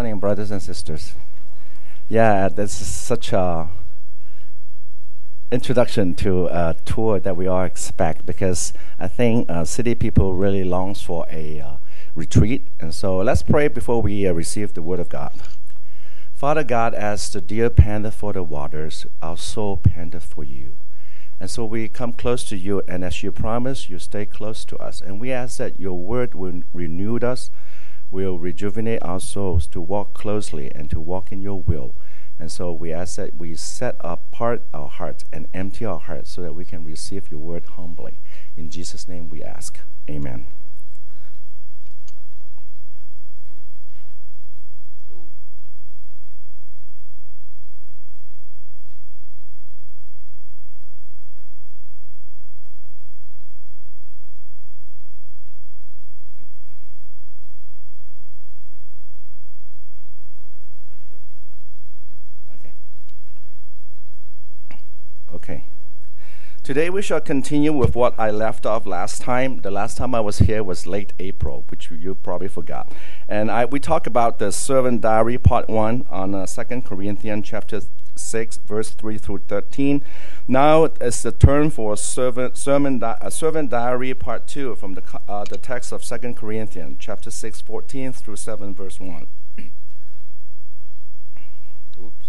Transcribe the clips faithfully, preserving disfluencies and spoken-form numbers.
morning, brothers and sisters. Yeah, this is such a introduction to a tour that we all expect, because I think uh, city people really longs for a uh, retreat. And so let's pray before we uh, receive the word of God. Father God, as the deer panteth for the waters, our soul panteth for you. And so we come close to you, and as you promise, you stay close to us. And we ask that your word will renew us, will rejuvenate our souls to walk closely and to walk in your will. And so we ask that we set apart our hearts and empty our hearts so that we can receive your word humbly. In Jesus' name we ask. Amen. Okay. Today we shall continue with what I left off last time. The last time I was here was late April, which you probably forgot. And I, we talked about the servant diary part one on uh, Second Corinthians chapter six, verse three through thirteen. Now it's the turn for servant, sermon di- uh, servant diary part two from the, uh, the text of Second Corinthians chapter six, fourteen through seven, verse one. Oops.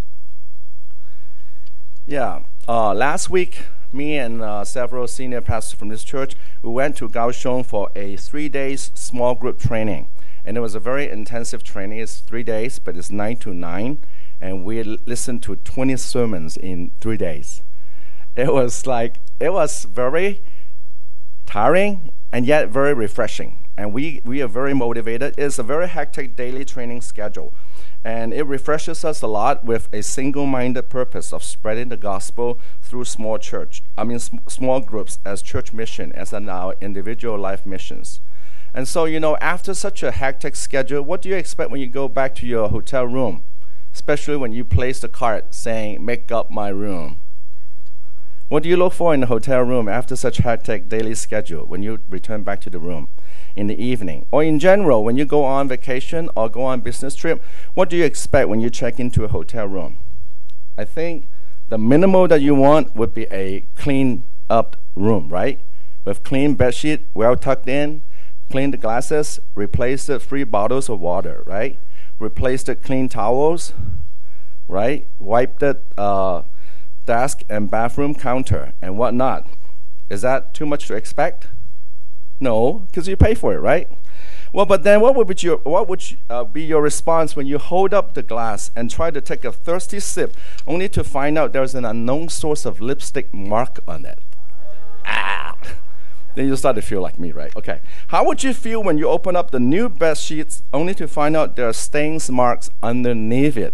Yeah. Uh, last week, me and uh, several senior pastors from this church, we went to Kaohsiung for a three days small group training. And it was a very intensive training. It's three days, but it's nine to nine. And we l- listened to twenty sermons in three days. It was like, it was very tiring and yet very refreshing. And we, we are very motivated. It's a very hectic daily training schedule. And it refreshes us a lot with a single-minded purpose of spreading the gospel through small church. I mean, sm- small groups as church mission, as in our individual life missions. And so, you know, after such a hectic schedule, what do you expect when you go back to your hotel room? Especially when you place the card saying, "Make up my room." What do you look for in the hotel room after such hectic daily schedule when you return back to the room in the evening? Or in general, when you go on vacation or go on business trip, what do you expect when you check into a hotel room? I think the minimal that you want would be a clean up room, right? With clean bedsheet, well tucked in, clean the glasses, replace the three bottles of water, right? Replace the clean towels, right? Wipe the uh, desk and bathroom counter and whatnot. Is that too much to expect? No, because you pay for it, right? Well, but then what would be your what would uh, be your response when you hold up the glass and try to take a thirsty sip, only to find out there's an unknown source of lipstick mark on it? Ah, then you start to feel like me, right? Okay. How would you feel when you open up the new bed sheets, only to find out there are stains marks underneath it?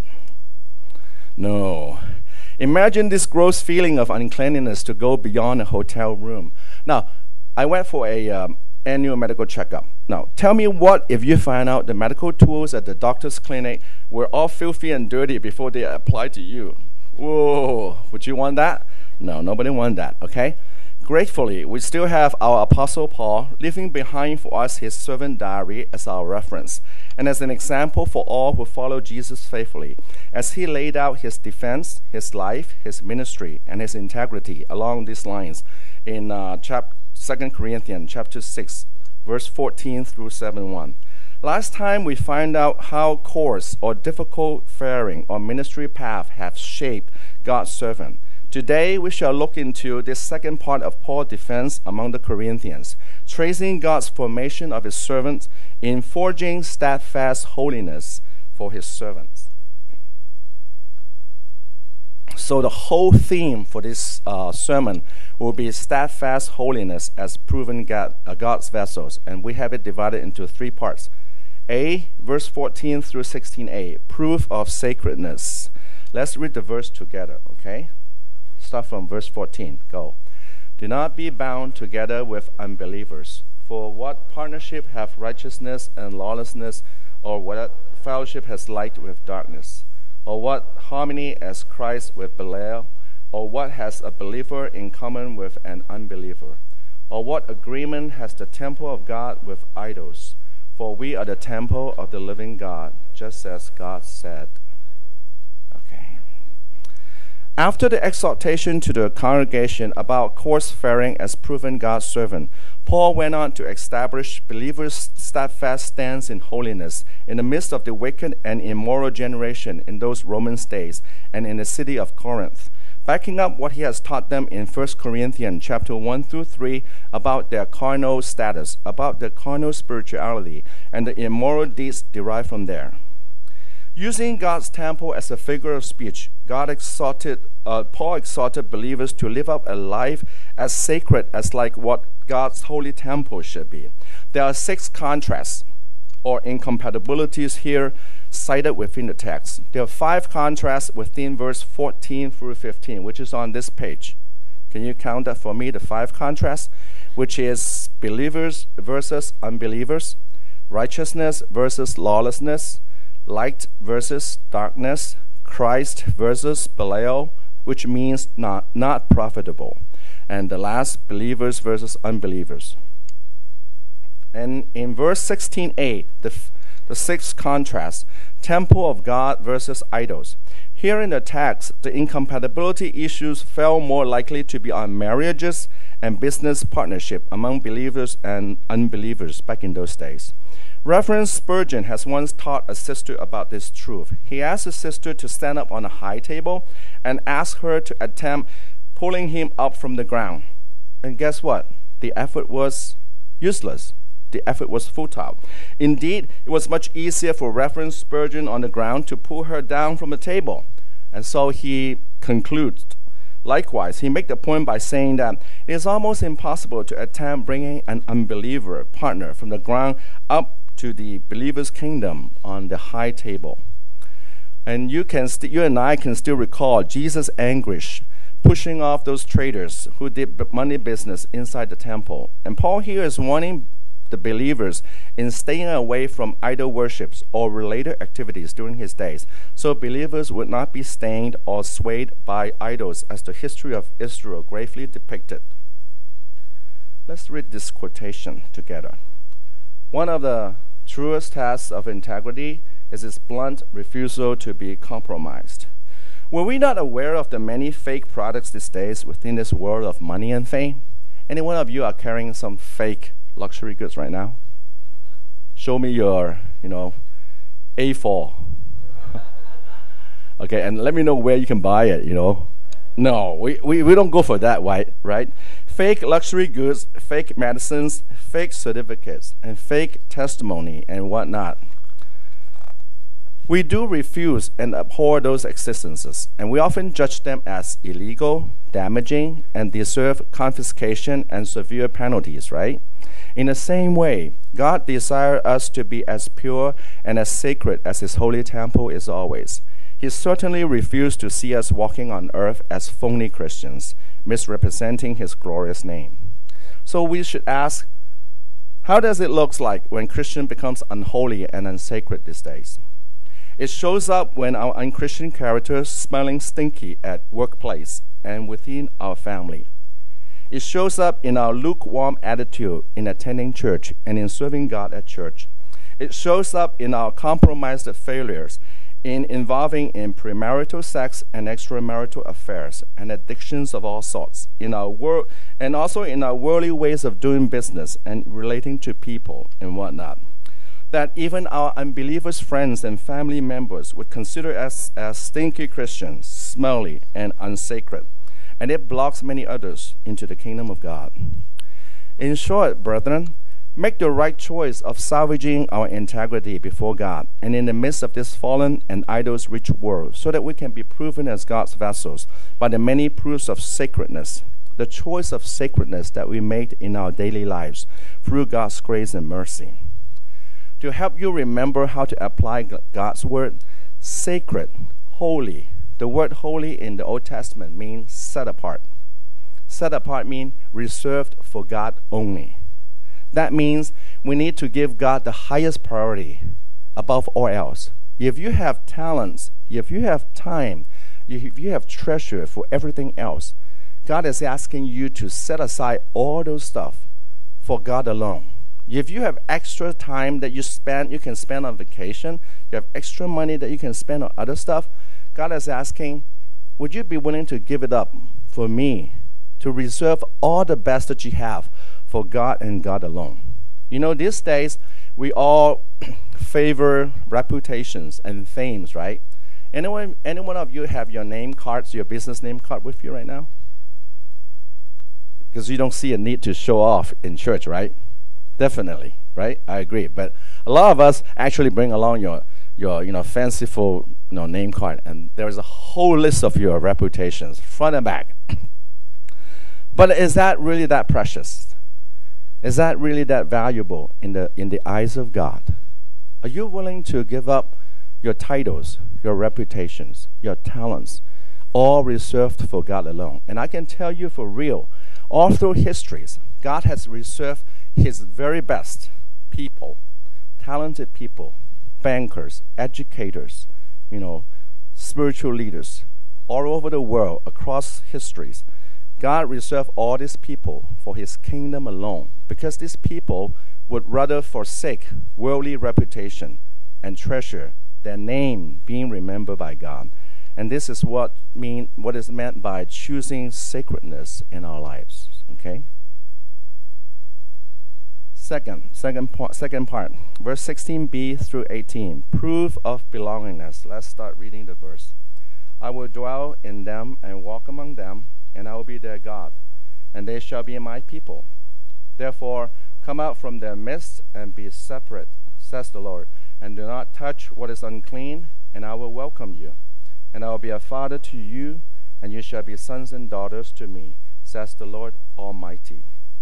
No. Imagine this gross feeling of uncleanliness to go beyond a hotel room. Now, I went for a um, annual medical checkup. Now, tell me what if you find out the medical tools at the doctor's clinic were all filthy and dirty before they applied to you? Whoa, would you want that? No, nobody want that, okay? Gratefully, we still have our Apostle Paul leaving behind for us his servant diary as our reference and as an example for all who follow Jesus faithfully, as he laid out his defense, his life, his ministry, and his integrity along these lines in uh, chapter Second Corinthians chapter six, verse fourteen through seven one. Last time we found out how coarse or difficult faring or ministry path have shaped God's servant. Today we shall look into this second part of Paul's defense among the Corinthians, tracing God's formation of his servants in forging steadfast holiness for his servants. So the whole theme for this uh, sermon will be steadfast holiness as proven God, uh, God's vessels. And we have it divided into three parts. A, verse fourteen through sixteen a, proof of sacredness. Let's read the verse together, okay? Start from verse fourteen. Go. Do not be bound together with unbelievers. For what partnership have righteousness and lawlessness, or what fellowship has light with darkness? Or what harmony has Christ with Belial? Or what has a believer in common with an unbeliever? Or what agreement has the temple of God with idols? For we are the temple of the living God. just as God said. Okay. After the exhortation to the congregation about course faring as proven God's servant, Paul went on to establish believers' steadfast stance in holiness in the midst of the wicked and immoral generation in those Roman days and in the city of Corinth, backing up what he has taught them in First Corinthians chapter one through three about their carnal status, about their carnal spirituality, and the immoral deeds derived from there. Using God's temple as a figure of speech, God exhorted, uh, Paul exhorted believers to live up a life as sacred as like what God's holy temple should be. There are six contrasts or incompatibilities here cited within the text. There are five contrasts within verse fourteen through fifteen, which is on this page. Can you count that for me, the five contrasts? Which is believers versus unbelievers, righteousness versus lawlessness, light versus darkness, Christ versus Belial, which means not, not profitable. And the last, believers versus unbelievers. And in verse sixteen a, the, the sixth contrast, temple of God versus idols. Here in the text, the incompatibility issues fell more likely to be on marriages and business partnership among believers and unbelievers back in those days. Reverend Spurgeon has once taught a sister about this truth. He asked his sister to stand up on a high table and asked her to attempt pulling him up from the ground. And guess what? The effort was useless. The effort was futile. Indeed, it was much easier for Reverend Spurgeon on the ground to pull her down from the table. And so he concludes. Likewise, he made the point by saying that it is almost impossible to attempt bringing an unbeliever partner from the ground up to the believer's kingdom on the high table. And you can, st- you and I can still recall Jesus' anguish pushing off those traders who did money business inside the temple. And Paul here is warning the believers in staying away from idol worships or related activities during his days, so believers would not be stained or swayed by idols as the history of Israel gravely depicted. Let's read this quotation together. One of the truest tests of integrity is its blunt refusal to be compromised. Were we not aware of the many fake products these days within this world of money and fame? Any one of you are carrying some fake luxury goods right now? Show me your, you know, A four. Okay, and let me know where you can buy it, you know. No, we, we, we don't go for that, right? right? Fake luxury goods, fake medicines, fake certificates, and fake testimony and whatnot. We do refuse and abhor those existences, and we often judge them as illegal, damaging, and deserve confiscation and severe penalties, right? In the same way, God desires us to be as pure and as sacred as His holy temple is always. He certainly refused to see us walking on earth as phony Christians, misrepresenting His glorious name. So we should ask, how does it look like when Christian becomes unholy and unsacred these days? It shows up when our unchristian character is smelling stinky at workplace and within our family. It shows up in our lukewarm attitude in attending church and in serving God at church. It shows up in our compromised failures in involving in premarital sex and extramarital affairs and addictions of all sorts, in our wor- and also in our worldly ways of doing business and relating to people and whatnot. That even our unbelievers' friends and family members would consider us as stinky Christians, smelly and unsacred, and it blocks many others into the kingdom of God. In short, brethren, make the right choice of salvaging our integrity before God and in the midst of this fallen and idols-rich world, so that we can be proven as God's vessels by the many proofs of sacredness, the choice of sacredness that we made in our daily lives through God's grace and mercy. To help you remember how to apply God's word, sacred, holy. The word holy in the Old Testament means set apart. Set apart means reserved for God only. That means we need to give God the highest priority above all else. If you have talents, if you have time, if you have treasure for everything else, God is asking you to set aside all those stuff for God alone, If you have extra time that you spend, you can spend on vacation, you have extra money that you can spend on other stuff, God is asking, would you be willing to give it up for me, to reserve all the best that you have for God and God alone? You know, these days, we all favor reputations and fames, right? Anyone, any one of you have your name cards, your business name card with you right now? Because you don't see a need to show off in church, right? Definitely, right? I agree. But a lot of us actually bring along your, your you know, fanciful you know, name card, and there's a whole list of your reputations, front and back. But is that really that precious? Is that really that valuable in the in the eyes of God? Are you willing to give up your titles, your reputations, your talents, all reserved for God alone? And I can tell you for real, all through histories, God has reserved His very best people, talented people, bankers, educators, you know, spiritual leaders, all over the world, across histories. God reserved all these people for His kingdom alone, because these people would rather forsake worldly reputation and treasure their name being remembered by God. And this is what mean what is meant by choosing sacredness in our lives. Okay. Second, second point, second part, verse sixteen b through eighteen, proof of belongingness. Let's start reading the verse. I will dwell in them and walk among them, and I will be their God, and they shall be my people. Therefore, come out from their midst and be separate, says the Lord, and do not touch what is unclean, and I will welcome you. And I will be a father to you, and you shall be sons and daughters to me, says the Lord Almighty.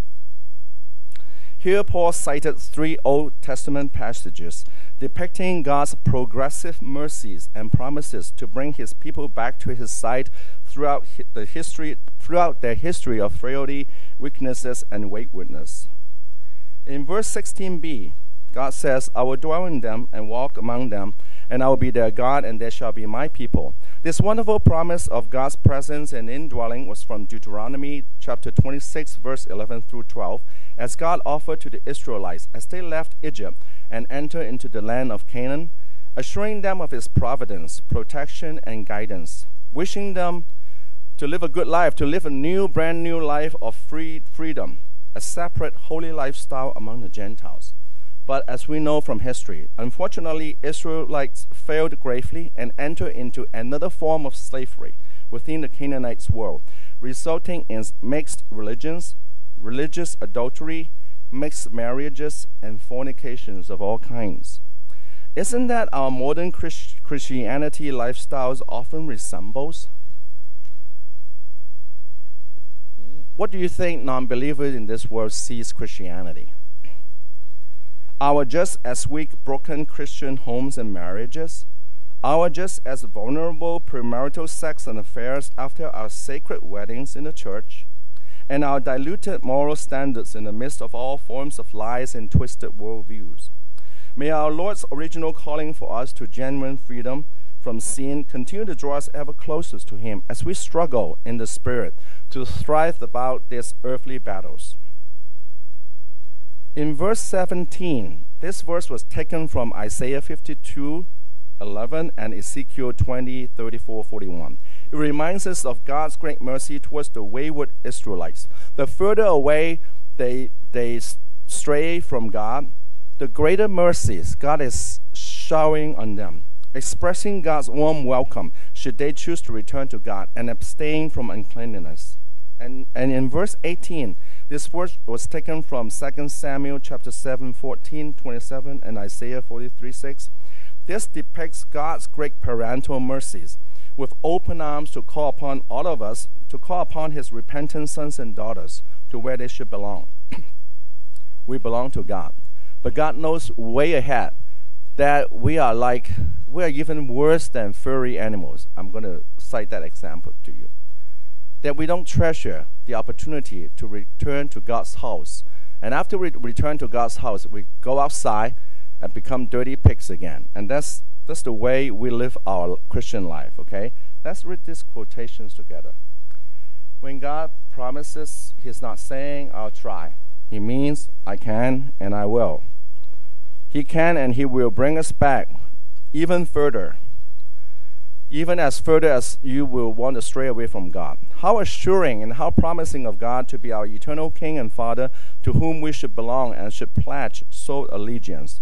Here Paul cited three Old Testament passages depicting God's progressive mercies and promises to bring His people back to His side throughout hi- the history, throughout their history of frailty, weaknesses, and waywardness. In verse sixteen b, God says, I will dwell in them and walk among them, and I will be their God, and they shall be my people. This wonderful promise of God's presence and indwelling was from Deuteronomy chapter twenty-six, verse eleven through twelve, as God offered to the Israelites as they left Egypt and entered into the land of Canaan, assuring them of His providence, protection, and guidance, wishing them to live a good life, to live a new, brand new life of free freedom, a separate, holy lifestyle among the Gentiles. But as we know from history, unfortunately, Israelites failed gravely and entered into another form of slavery within the Canaanites' world, resulting in mixed religions, religious adultery, mixed marriages, and fornications of all kinds. Isn't that our modern Christ- Christianity lifestyles often resembles? What do you think non-believers in this world sees Christianity? Our just as weak, broken Christian homes and marriages, our just as vulnerable premarital sex and affairs after our sacred weddings in the church, and our diluted moral standards in the midst of all forms of lies and twisted worldviews. May our Lord's original calling for us to genuine freedom from sin continue to draw us ever closer to Him as we struggle in the Spirit to thrive about these earthly battles. In verse seventeen, this verse was taken from Isaiah fifty-two, eleven and Ezekiel twenty, thirty-four, forty-one. It reminds us of God's great mercy towards the wayward Israelites. The further away they, they stray from God, the greater mercies God is showering on them, expressing God's warm welcome should they choose to return to God and abstain from uncleanness. And, and in verse eighteen, this verse was taken from Second Samuel chapter seven, fourteen, twenty-seven, and Isaiah forty-three, six. This depicts God's great parental mercies, with open arms to call upon all of us, to call upon His repentant sons and daughters to where they should belong. We belong to God. But God knows way ahead that we are like, we are even worse than furry animals. I'm going to cite that example to you. That we don't treasure the opportunity to return to God's house. And after we return to God's house, we go outside and become dirty pigs again. And that's that's the way we live our Christian life, okay? Let's read these quotations together. When God promises, He's not saying, I'll try. He means I can and I will. He can and He will bring us back even further, even as further as you will want to stray away from God. How assuring and how promising of God to be our eternal King and Father, to whom we should belong and should pledge sole allegiance.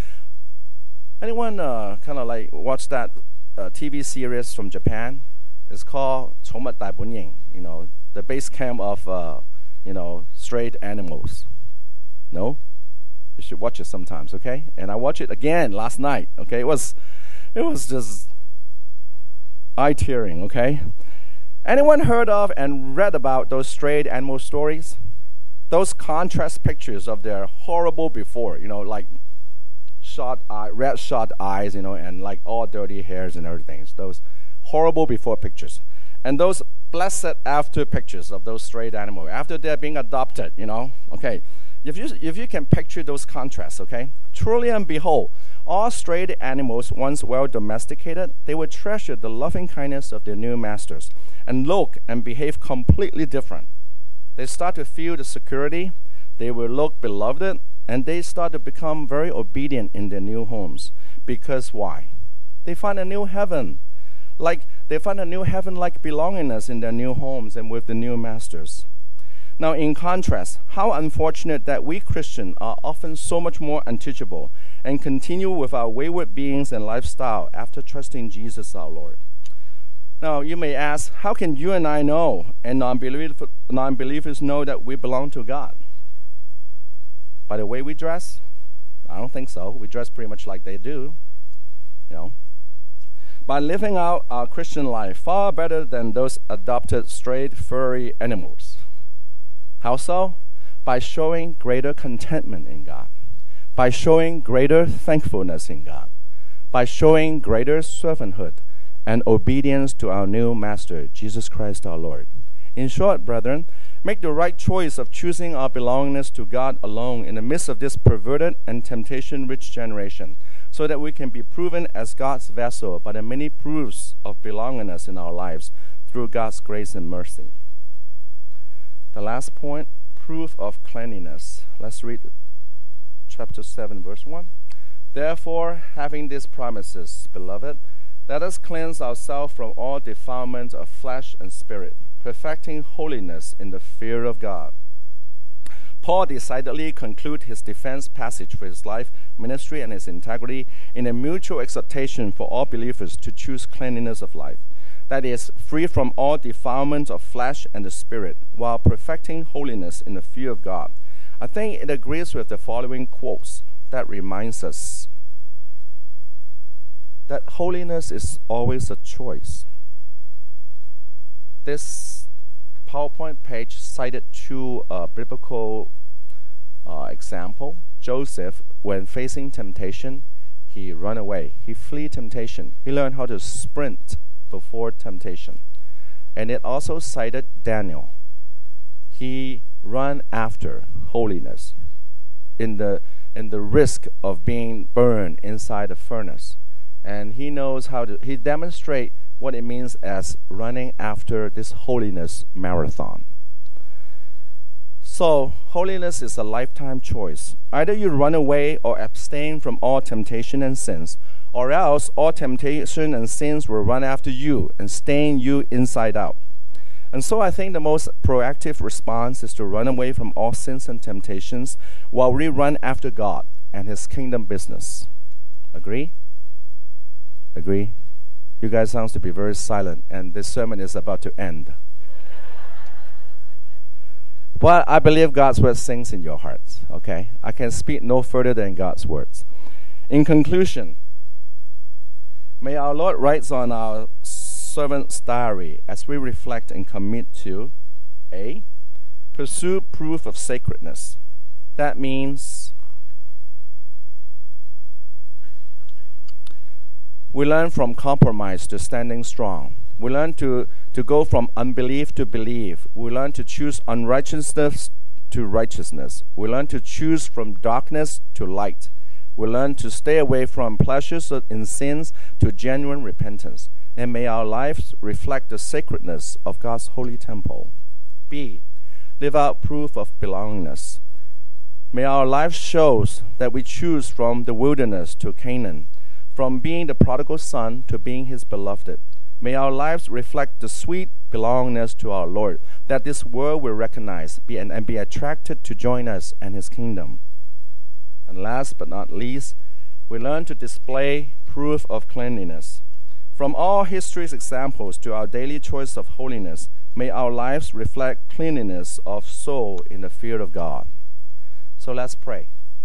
Anyone uh, kind of like watch that uh, T V series from Japan? It's called 寵物大本營, you know, the base camp of, uh, you know, strayed animals. No? You should watch it sometimes, okay? And I watched it again last night, okay? It was, it was just eye-tearing, okay? Anyone heard of and read about those strayed animal stories? Those contrast pictures of their horrible before, you know, like shot eye, red shot eyes, you know, and like all dirty hairs and everything. Those horrible before pictures. And those blessed after pictures of those strayed animals after they're being adopted, you know, okay? If you, if you can picture those contrasts, okay? Truly and behold, all strayed animals, once well domesticated, they will treasure the loving kindness of their new masters and look and behave completely different. They start to feel the security, they will look beloved, and they start to become very obedient in their new homes. Because why? They find a new heaven. Like they find a new heaven-like belongingness in their new homes and with the new masters. Now, in contrast, how unfortunate that we Christians are often so much more unteachable and continue with our wayward beings and lifestyle after trusting Jesus our Lord. Now, you may ask, how can you and I know and non-believer, non-believers know that we belong to God? By the way we dress? I don't think so. We dress pretty much like they do, you know. By living out our Christian life far better than those adopted strayed furry animals. How so? By showing greater contentment in God, by showing greater thankfulness in God, by showing greater servanthood and obedience to our new Master, Jesus Christ our Lord. In short, brethren, make the right choice of choosing our belongingness to God alone in the midst of this perverted and temptation-rich generation, so that we can be proven as God's vessel by the many proofs of belongingness in our lives through God's grace and mercy. The last point, proof of cleanliness. Let's read chapter seven, verse one. Therefore, having these promises, beloved, let us cleanse ourselves from all defilement of flesh and spirit, perfecting holiness in the fear of God. Paul decidedly concludes his defense passage for his life, ministry, and his integrity in a mutual exhortation for all believers to choose cleanliness of life, that is, free from all defilement of flesh and the spirit, while perfecting holiness in the fear of God. I think it agrees with the following quotes that reminds us that holiness is always a choice. This PowerPoint page cited two uh, biblical uh, examples. Joseph, when facing temptation, he ran away. He flee temptation. He learned how to sprint before temptation. And it also cited Daniel. He ran after holiness in the in the risk of being burned inside the furnace. And he knows how to, he demonstrates what it means as running after this holiness marathon. So, holiness is a lifetime choice. Either you run away or abstain from all temptation and sins, or else all temptation and sins will run after you and stain you inside out. And so I think the most proactive response is to run away from all sins and temptations while we run after God and His kingdom business. Agree? Agree? You guys sound to be very silent, and this sermon is about to end. But I believe God's word sings in your hearts, okay? I can speak no further than God's words. In conclusion, may our Lord write on our servant's diary as we reflect and commit to A, pursue proof of sacredness. That means we learn from compromise to standing strong. We learn to, to go from unbelief to belief. We learn to choose unrighteousness to righteousness. We learn to choose from darkness to light. We learn to stay away from pleasures in sins to genuine repentance. And may our lives reflect the sacredness of God's holy temple. B, live out proof of belongingness. May our life shows that we choose from the wilderness to Canaan, from being the prodigal son to being his beloved. May our lives reflect the sweet belongingness to our Lord, that this world will recognize be, and, and be attracted to join us and his kingdom. And last but not least, we learn to display proof of cleanliness. From all history's examples to our daily choice of holiness, may our lives reflect cleanliness of soul in the fear of God. So let's pray.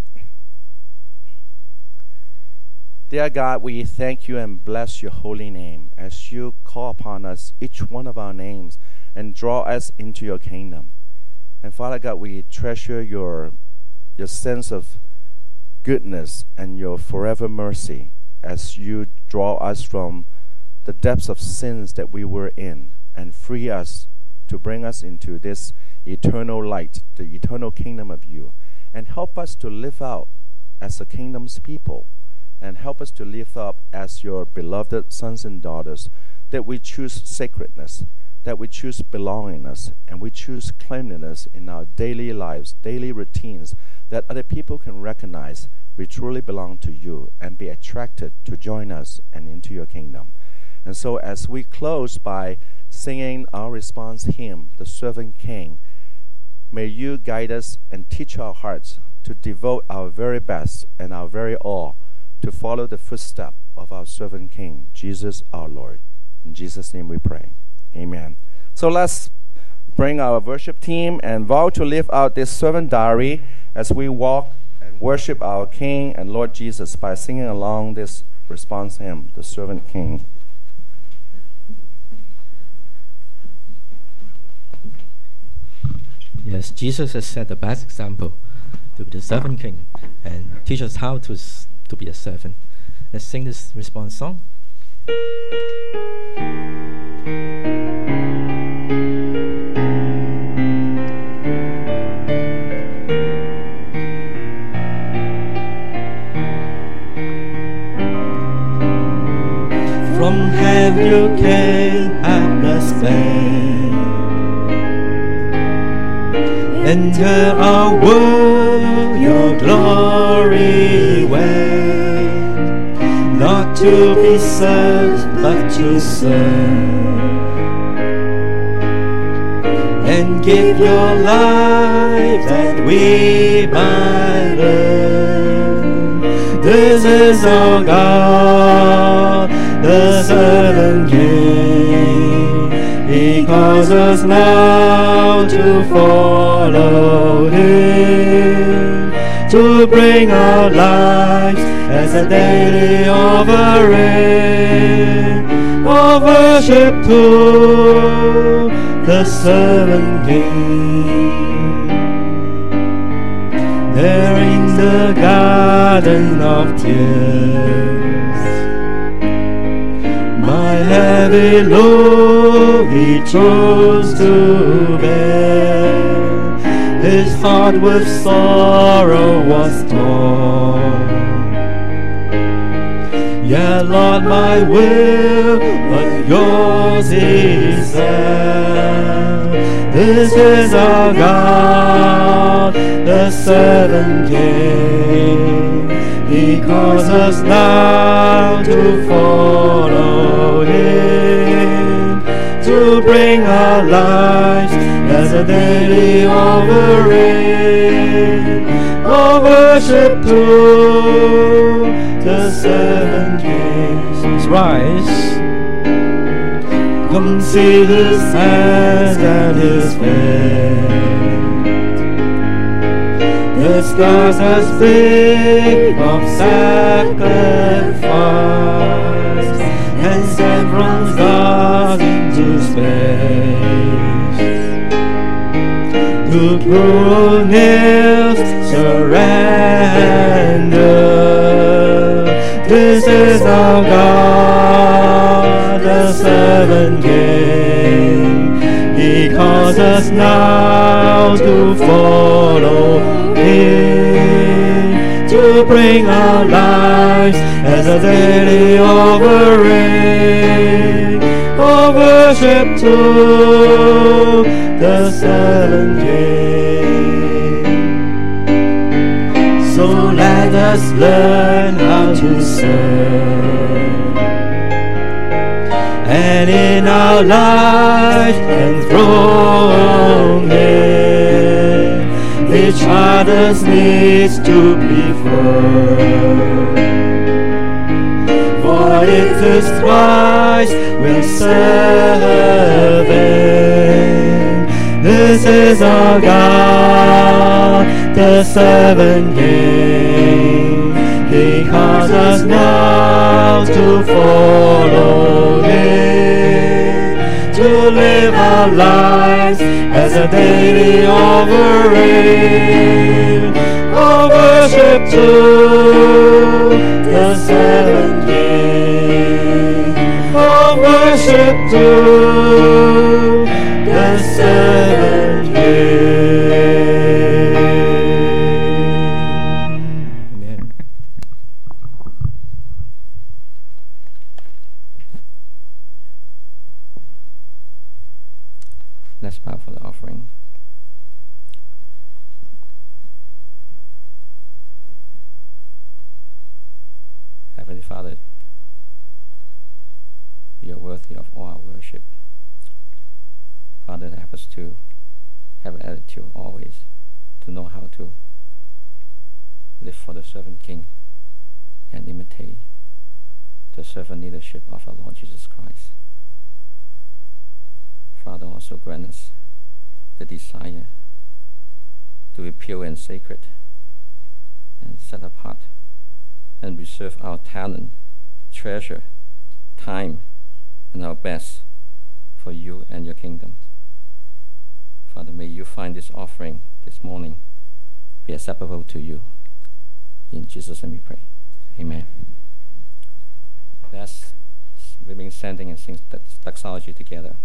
Dear God, we thank you and bless your holy name as you call upon us, each one of our names, and draw us into your kingdom. And Father God, we treasure your, your sense of goodness and your forever mercy as you draw us from the depths of sins that we were in and free us to bring us into this eternal light, the eternal kingdom of you, and help us to live out as the kingdom's people, and help us to live up as your beloved sons and daughters, that we choose sacredness, that we choose belongingness, and we choose cleanliness in our daily lives, daily routines, that other people can recognize we truly belong to you and be attracted to join us and into your kingdom. And so as we close by singing our response hymn, The Servant King, may you guide us and teach our hearts to devote our very best and our very all to follow the footstep of our servant King, Jesus our Lord. In Jesus' name we pray. Amen. So let's bring our worship team and vow to live out this servant diary as we walk and worship our King and Lord Jesus by singing along this response hymn, The Servant King. Yes, Jesus has set the best example to be the servant king and teach us how to, to be a servant. Let's sing this response song. From heaven you came at the spade, enter our world, your glory went, not to be served, but to serve, and give your life that we might learn. This is our God, the servant King. He calls us now to follow him, to bring our lives as a daily offering of worship to the servant King. There in the garden of tears, my heavy load he chose to bear. His heart with sorrow was torn. Yeah, Lord, my will, but yours he said. This is our God, the servant King. He calls us now to follow him, to bring our lives as a daily offering of worship to the servant King. Let's rise. Come see his hands and his face. The scars as big of sacrifice, and sent from stars into space. To cruel nails surrender. This is our God, the servant King. He calls us now to follow him, to bring our lives as a daily offering of worship to the servant King. us learn how to serve. And in our life enthroned it, each other's needs to be filled. For it is Christ we're serving. This is our God, the servant King. He calls us now to follow Him, to live our lives as a daily offering of worship to the servant King, of worship to the servant King. Amen. Let's bow for the offering. Heavenly Father, you are worthy of all our worship. Father, help us to have an attitude always to know how to live for the servant King and imitate the servant leadership of our Lord Jesus Christ. Father, also grant us the desire to be pure and sacred and set apart and reserve our talent, treasure, time, and our best for you and your kingdom. Father, may you find this offering this morning be acceptable to you. In Jesus' name we pray. Amen. Let's remain standing and sing the doxology together.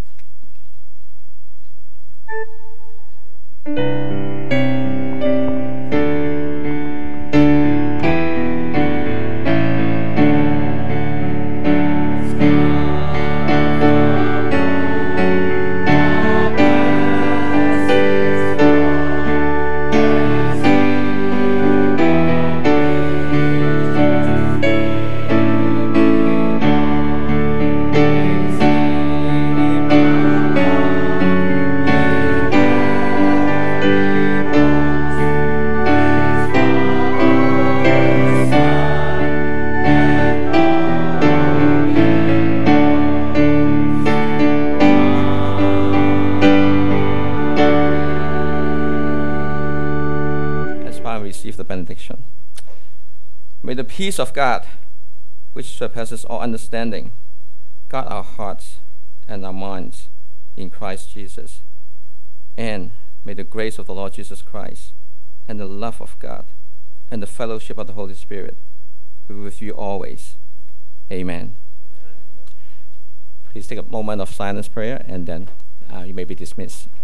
Benediction. May the peace of God, which surpasses all understanding, guard our hearts and our minds in Christ Jesus. And may the grace of the Lord Jesus Christ and the love of God and the fellowship of the Holy Spirit be with you always. Amen. Please take a moment of silence prayer, and then uh, you may be dismissed.